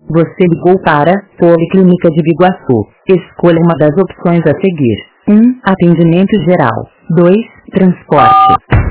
Você ligou para Policlínica de Biguaçu. Escolha uma das opções a seguir. 1. Atendimento geral. 2. Transporte.